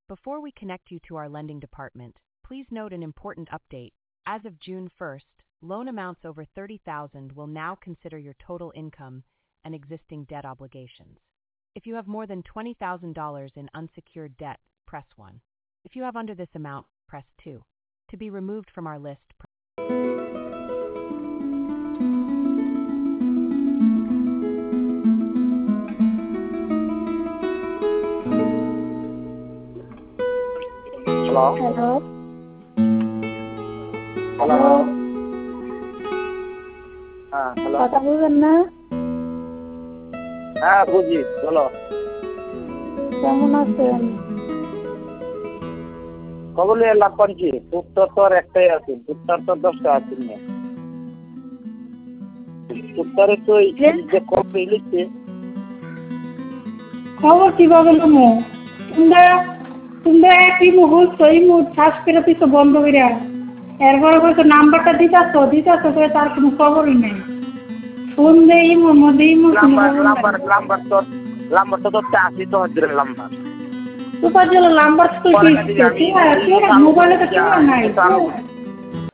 Before we connect you to our lending department, please note an important update. As of June 1st, loan amounts over $30,000 will now consider your total income and existing debt obligations. If you have more than $20,000 in unsecured debt, press 1. If you have under this amount, press 2. To be removed from our list, Hello. Hello Hello. Hello Hello. কথা বলবেন না? হ্যাঁ বুঝি, বলো। কেমন আছেন? কবলে লাভ করছি, উত্তর তো আর একটাই আছে, উত্তর তো 10টা আছে না। উত্তরে তো এই যে কবে লিখছে খবর কিভাবে নেবো? তোমরা একই মুহূর্ত এই মুহূর্ত শ্বাস করে দিছো বন্ধ করে, এরপরে বলছো নাম্বারটা দিতাছো করে তার কোনো খবরই নেই। ফোন দেই লাম্বার তো আছে তো হজরে লাম্বার। সুপার জেলা নাম্বার তো ঠিক আছে, মোবাইলে তো কেউ নাই।